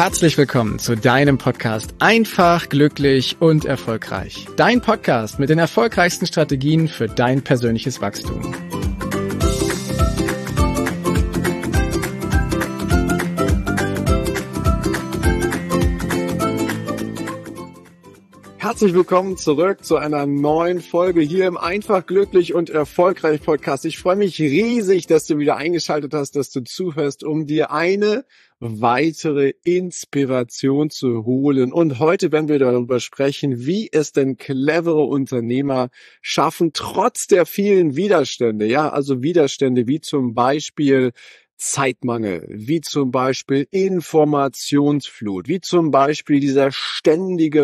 Herzlich willkommen zu deinem Podcast Einfach, glücklich und erfolgreich. Dein Podcast mit den erfolgreichsten Strategien für dein persönliches Wachstum. Herzlich willkommen zurück zu einer neuen Folge hier im Einfach, glücklich und erfolgreich Podcast. Ich freue mich riesig, dass du wieder eingeschaltet hast, dass du zuhörst, um dir eine weitere Inspiration zu holen. Und heute werden wir darüber sprechen, wie es denn clevere Unternehmer schaffen, trotz der vielen Widerstände. Ja, also Widerstände wie zum Beispiel Zeitmangel, wie zum Beispiel Informationsflut, wie zum Beispiel dieser ständige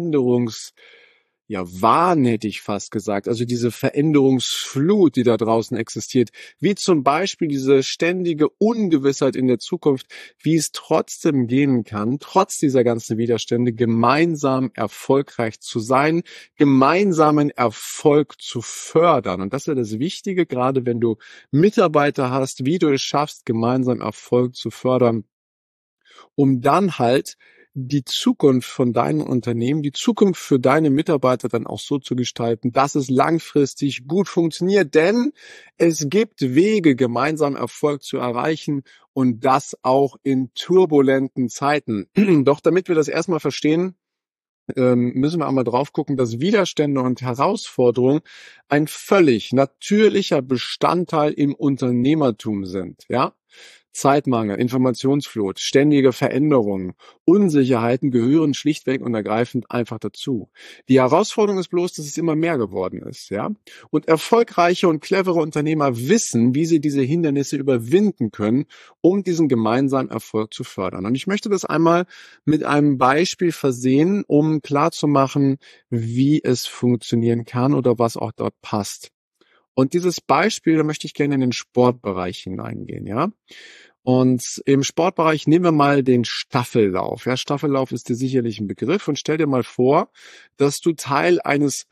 Wahn hätte ich fast gesagt, also diese Veränderungsflut, die da draußen existiert, wie zum Beispiel diese ständige Ungewissheit in der Zukunft, wie es trotzdem gehen kann, trotz dieser ganzen Widerstände, gemeinsam erfolgreich zu sein, gemeinsamen Erfolg zu fördern. Und das ist ja das Wichtige, gerade wenn du Mitarbeiter hast, wie du es schaffst, gemeinsam Erfolg zu fördern, um dann halt die Zukunft von deinem Unternehmen, die Zukunft für deine Mitarbeiter dann auch so zu gestalten, dass es langfristig gut funktioniert. Denn es gibt Wege, gemeinsam Erfolg zu erreichen und das auch in turbulenten Zeiten. Doch damit wir das erstmal verstehen, müssen wir einmal drauf gucken, dass Widerstände und Herausforderungen ein völlig natürlicher Bestandteil im Unternehmertum sind, ja? Zeitmangel, Informationsflut, ständige Veränderungen, Unsicherheiten gehören schlichtweg und ergreifend einfach dazu. Die Herausforderung ist bloß, dass es immer mehr geworden ist, ja? Und erfolgreiche und clevere Unternehmer wissen, wie sie diese Hindernisse überwinden können, um diesen gemeinsamen Erfolg zu fördern. Und ich möchte das einmal mit einem Beispiel versehen, um klarzumachen, wie es funktionieren kann oder was auch dort passt. Und dieses Beispiel, da möchte ich gerne in den Sportbereich hineingehen, ja? Und im Sportbereich nehmen wir mal den Staffellauf. Ja, Staffellauf ist dir sicherlich ein Begriff. Und stell dir mal vor, dass du Teil eines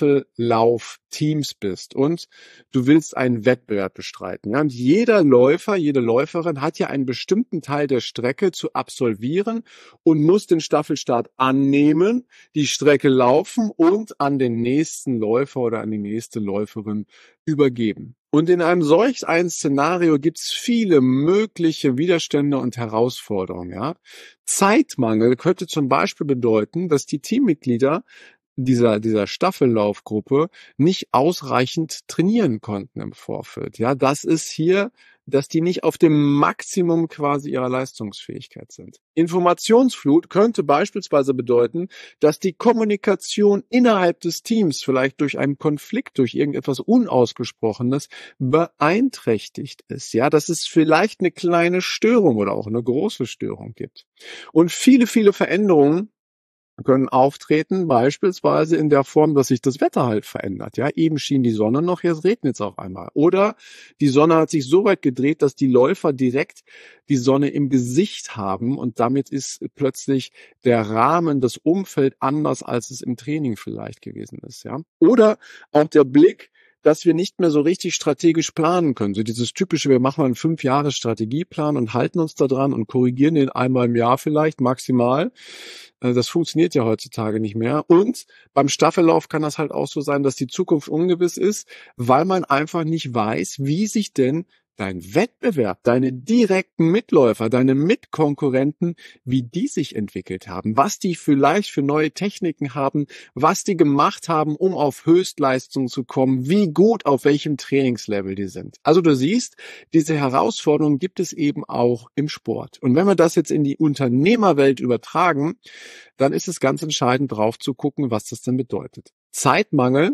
Staffellauf-Teams bist und du willst einen Wettbewerb bestreiten. Ja, und jeder Läufer, jede Läuferin hat ja einen bestimmten Teil der Strecke zu absolvieren und muss den Staffelstart annehmen, die Strecke laufen und an den nächsten Läufer oder an die nächste Läuferin übergeben. Und in einem solch ein Szenario gibt's viele mögliche Widerstände und Herausforderungen. Ja? Zeitmangel könnte zum Beispiel bedeuten, dass die Teammitglieder dieser Staffellaufgruppe nicht ausreichend trainieren konnten im Vorfeld. Ja, das ist hier, dass die nicht auf dem Maximum quasi ihrer Leistungsfähigkeit sind. Informationsflut könnte beispielsweise bedeuten, dass die Kommunikation innerhalb des Teams vielleicht durch einen Konflikt, durch irgendetwas Unausgesprochenes beeinträchtigt ist. Ja, dass es vielleicht eine kleine Störung oder auch eine große Störung gibt. Und viele Veränderungen können auftreten, beispielsweise in der Form, dass sich das Wetter halt verändert. Ja, eben schien die Sonne noch, jetzt regnet es auf einmal. Oder die Sonne hat sich so weit gedreht, dass die Läufer direkt die Sonne im Gesicht haben und damit ist plötzlich der Rahmen, das Umfeld anders, als es im Training vielleicht gewesen ist. Ja, oder auch der Blick, dass wir nicht mehr so richtig strategisch planen können. So dieses typische, wir machen einen 5-Jahres-Strategieplan und halten uns da dran und korrigieren den einmal im Jahr vielleicht maximal. Das funktioniert ja heutzutage nicht mehr. Und beim Staffellauf kann das halt auch so sein, dass die Zukunft ungewiss ist, weil man einfach nicht weiß, wie sich denn dein Wettbewerb, deine direkten Mitläufer, deine Mitkonkurrenten, wie die sich entwickelt haben, was die vielleicht für neue Techniken haben, was die gemacht haben, um auf Höchstleistung zu kommen, wie gut, auf welchem Trainingslevel die sind. Also du siehst, diese Herausforderungen gibt es eben auch im Sport. Und wenn wir das jetzt in die Unternehmerwelt übertragen, dann ist es ganz entscheidend drauf zu gucken, was das denn bedeutet. Zeitmangel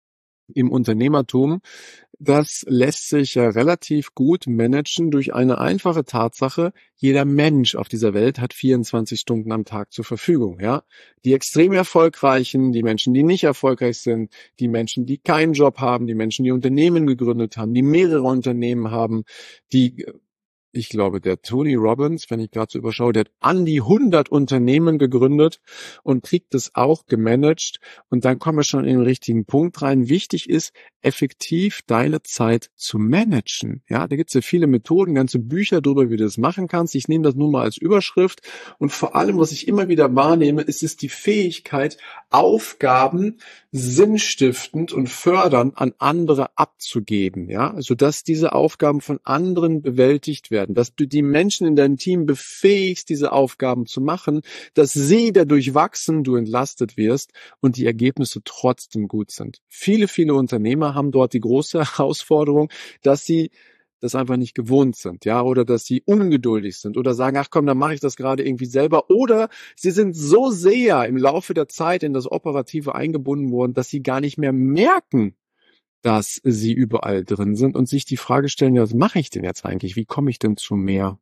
im Unternehmertum, das lässt sich ja relativ gut managen durch eine einfache Tatsache. Jeder Mensch auf dieser Welt hat 24 Stunden am Tag zur Verfügung, ja. Die extrem Erfolgreichen, die Menschen, die nicht erfolgreich sind, die Menschen, die keinen Job haben, die Menschen, die Unternehmen gegründet haben, die mehrere Unternehmen haben, die ich glaube, der Tony Robbins, wenn ich gerade so überschaue, der hat an die 100 Unternehmen gegründet und kriegt das auch gemanagt. Und dann kommen wir schon in den richtigen Punkt rein. Wichtig ist, effektiv deine Zeit zu managen. Ja, da gibt es ja viele Methoden, ganze Bücher darüber, wie du das machen kannst. Ich nehme das nur mal als Überschrift. Und vor allem, was ich immer wieder wahrnehme, ist es die Fähigkeit, Aufgaben sinnstiftend und fördernd an andere abzugeben. Ja, also dass diese Aufgaben von anderen bewältigt werden, dass du die Menschen in deinem Team befähigst, diese Aufgaben zu machen, dass sie dadurch wachsen, du entlastet wirst und die Ergebnisse trotzdem gut sind. Viele, viele Unternehmer haben dort die große Herausforderung, dass sie das einfach nicht gewohnt sind, ja, oder dass sie ungeduldig sind oder sagen, ach komm, dann mache ich das gerade irgendwie selber, oder sie sind so sehr im Laufe der Zeit in das Operative eingebunden worden, dass sie gar nicht mehr merken, dass sie überall drin sind und sich die Frage stellen, ja, was mache ich denn jetzt eigentlich? Wie komme ich denn zu mehr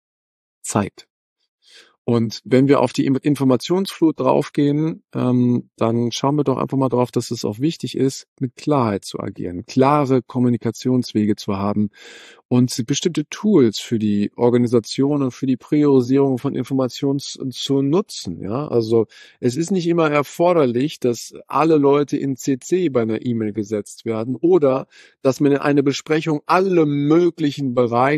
Zeit? Und wenn wir auf die Informationsflut draufgehen, dann schauen wir doch einfach mal drauf, dass es auch wichtig ist, mit Klarheit zu agieren, klare Kommunikationswege zu haben und bestimmte Tools für die Organisation und für die Priorisierung von Informationen zu nutzen. Ja, also es ist nicht immer erforderlich, dass alle Leute in CC bei einer E-Mail gesetzt werden oder dass man in eine Besprechung alle möglichen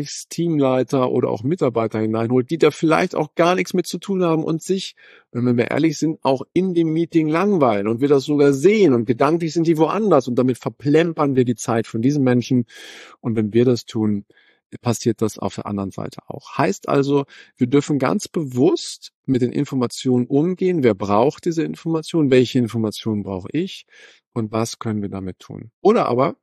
Teamleiter oder auch Mitarbeiter hineinholt, die da vielleicht auch gar nichts mit zu tun haben und sich, wenn wir ehrlich sind, auch in dem Meeting langweilen und wir das sogar sehen und gedanklich sind die woanders und damit verplempern wir die Zeit von diesen Menschen. Und wenn wir das tun, passiert das auf der anderen Seite auch. Heißt also, wir dürfen ganz bewusst mit den Informationen umgehen. Wer braucht diese Informationen? Welche Informationen brauche ich? Und was können wir damit tun? Oder aber,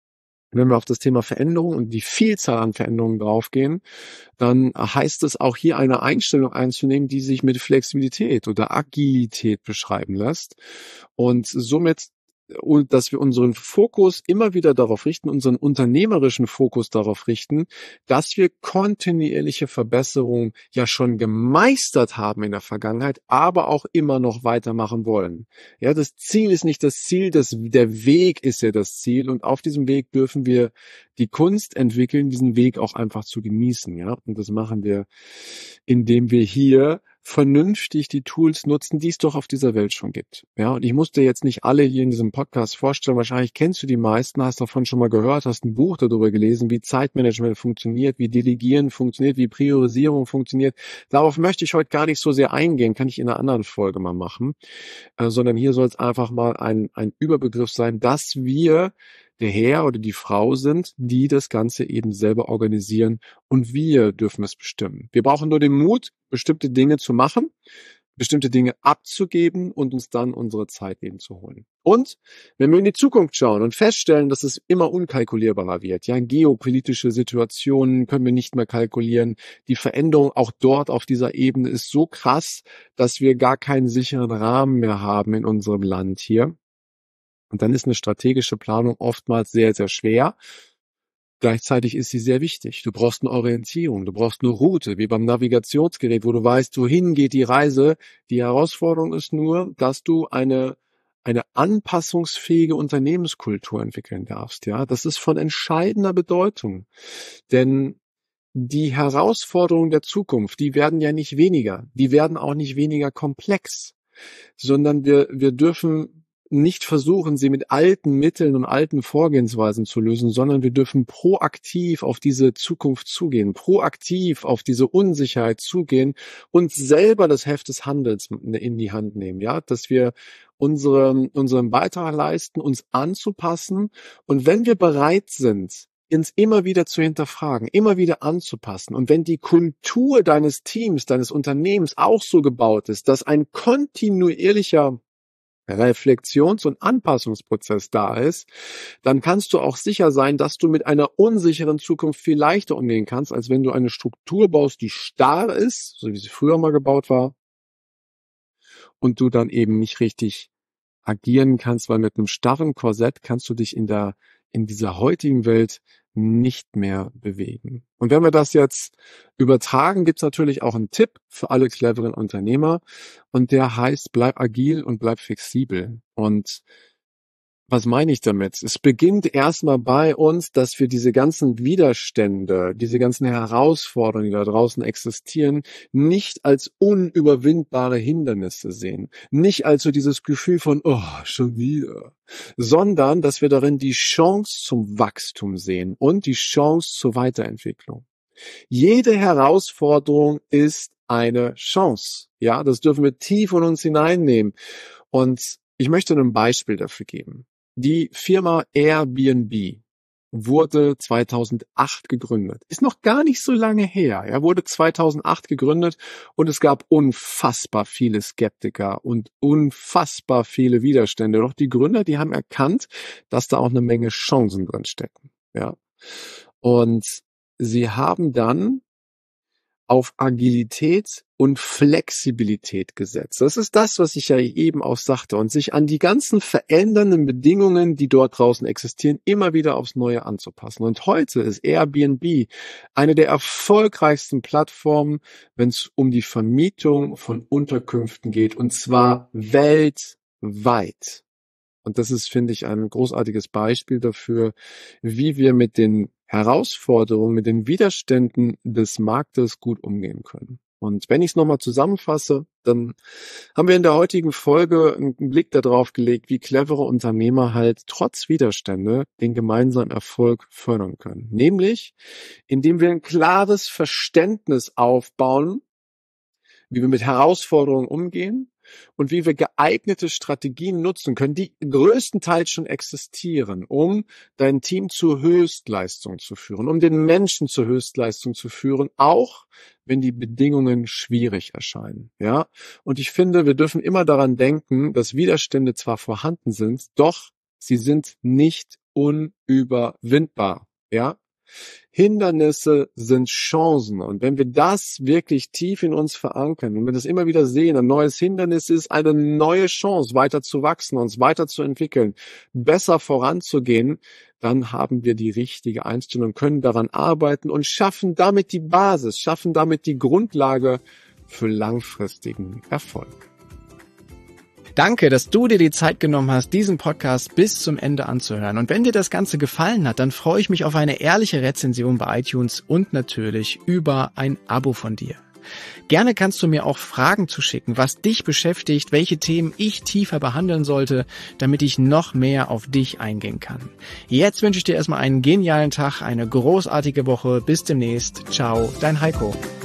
wenn wir auf das Thema Veränderung und die Vielzahl an Veränderungen draufgehen, dann heißt es auch hier eine Einstellung einzunehmen, die sich mit Flexibilität oder Agilität beschreiben lässt. Und somit, und dass wir unseren Fokus immer wieder darauf richten, unseren unternehmerischen Fokus darauf richten, dass wir kontinuierliche Verbesserungen ja schon gemeistert haben in der Vergangenheit, aber auch immer noch weitermachen wollen. Ja, das Ziel ist nicht das Ziel, der Weg ist ja das Ziel und auf diesem Weg dürfen wir die Kunst entwickeln, diesen Weg auch einfach zu genießen. Ja, und das machen wir, indem wir hier vernünftig die Tools nutzen, die es doch auf dieser Welt schon gibt. Ja, und ich muss dir jetzt nicht alle hier in diesem Podcast vorstellen. Wahrscheinlich kennst du die meisten, hast davon schon mal gehört, hast ein Buch darüber gelesen, wie Zeitmanagement funktioniert, wie Delegieren funktioniert, wie Priorisierung funktioniert. Darauf möchte ich heute gar nicht so sehr eingehen, kann ich in einer anderen Folge mal machen, sondern hier soll es einfach mal ein Überbegriff sein, dass wir der Herr oder die Frau sind, die das Ganze eben selber organisieren und wir dürfen es bestimmen. Wir brauchen nur den Mut, bestimmte Dinge zu machen, bestimmte Dinge abzugeben und uns dann unsere Zeit eben zu holen. Und wenn wir in die Zukunft schauen und feststellen, dass es immer unkalkulierbarer wird, ja, geopolitische Situationen können wir nicht mehr kalkulieren, die Veränderung auch dort auf dieser Ebene ist so krass, dass wir gar keinen sicheren Rahmen mehr haben in unserem Land hier. Und dann ist eine strategische Planung oftmals sehr, sehr schwer. Gleichzeitig ist sie sehr wichtig. Du brauchst eine Orientierung, du brauchst eine Route, wie beim Navigationsgerät, wo du weißt, wohin geht die Reise. Die Herausforderung ist nur, dass du eine anpassungsfähige Unternehmenskultur entwickeln darfst. Ja, das ist von entscheidender Bedeutung. Denn die Herausforderungen der Zukunft, die werden ja nicht weniger. Die werden auch nicht weniger komplex, sondern wir dürfen nicht versuchen, sie mit alten Mitteln und alten Vorgehensweisen zu lösen, sondern wir dürfen proaktiv auf diese Zukunft zugehen, proaktiv auf diese Unsicherheit zugehen und selber das Heft des Handels in die Hand nehmen, ja, dass wir unseren Beitrag leisten, uns anzupassen und wenn wir bereit sind, uns immer wieder zu hinterfragen, immer wieder anzupassen. Und wenn die Kultur deines Teams, deines Unternehmens auch so gebaut ist, dass ein kontinuierlicher Reflexions- und Anpassungsprozess da ist, dann kannst du auch sicher sein, dass du mit einer unsicheren Zukunft viel leichter umgehen kannst, als wenn du eine Struktur baust, die starr ist, so wie sie früher mal gebaut war, und du dann eben nicht richtig agieren kannst, weil mit einem starren Korsett kannst du dich in dieser heutigen Welt nicht mehr bewegen. Und wenn wir das jetzt übertragen, gibt's natürlich auch einen Tipp für alle cleveren Unternehmer und der heißt, bleib agil und bleib flexibel. Und Was meine ich damit? Es beginnt erstmal bei uns, dass wir diese ganzen Widerstände, diese ganzen Herausforderungen, die da draußen existieren, nicht als unüberwindbare Hindernisse sehen. Nicht als so dieses Gefühl von, oh, schon wieder. Sondern, dass wir darin die Chance zum Wachstum sehen und die Chance zur Weiterentwicklung. Jede Herausforderung ist eine Chance. Ja, das dürfen wir tief in uns hineinnehmen. Und ich möchte ein Beispiel dafür geben. Die Firma Airbnb wurde 2008 gegründet. Ist noch gar nicht so lange her. Er wurde 2008 gegründet und es gab unfassbar viele Skeptiker und unfassbar viele Widerstände. Doch die Gründer, die haben erkannt, dass da auch eine Menge Chancen drin stecken. Ja. Und sie haben dann auf Agilität und Flexibilität gesetzt. Das ist das, was ich ja eben auch sagte. Und sich an die ganzen verändernden Bedingungen, die dort draußen existieren, immer wieder aufs Neue anzupassen. Und heute ist Airbnb eine der erfolgreichsten Plattformen, wenn es um die Vermietung von Unterkünften geht. Und zwar weltweit. Und das ist, finde ich, ein großartiges Beispiel dafür, wie wir mit den Herausforderungen, mit den Widerständen des Marktes gut umgehen können. Und wenn ich es nochmal zusammenfasse, dann haben wir in der heutigen Folge einen Blick darauf gelegt, wie clevere Unternehmer halt trotz Widerstände den gemeinsamen Erfolg fördern können. Nämlich, indem wir ein klares Verständnis aufbauen, wie wir mit Herausforderungen umgehen und wie wir geeignete Strategien nutzen können, die größtenteils schon existieren, um dein Team zur Höchstleistung zu führen, um den Menschen zur Höchstleistung zu führen, auch wenn die Bedingungen schwierig erscheinen. Ja, und ich finde, wir dürfen immer daran denken, dass Widerstände zwar vorhanden sind, doch sie sind nicht unüberwindbar. Ja, Hindernisse sind Chancen. Und wenn wir das wirklich tief in uns verankern und wir das immer wieder sehen, ein neues Hindernis ist eine neue Chance, weiter zu wachsen, uns weiterzuentwickeln, besser voranzugehen, dann haben wir die richtige Einstellung, können daran arbeiten und schaffen damit die Basis, schaffen damit die Grundlage für langfristigen Erfolg. Danke, dass du dir die Zeit genommen hast, diesen Podcast bis zum Ende anzuhören. Und wenn dir das Ganze gefallen hat, dann freue ich mich auf eine ehrliche Rezension bei iTunes und natürlich über ein Abo von dir. Gerne kannst du mir auch Fragen zuschicken, was dich beschäftigt, welche Themen ich tiefer behandeln sollte, damit ich noch mehr auf dich eingehen kann. Jetzt wünsche ich dir erstmal einen genialen Tag, eine großartige Woche. Bis demnächst. Ciao, dein Heiko.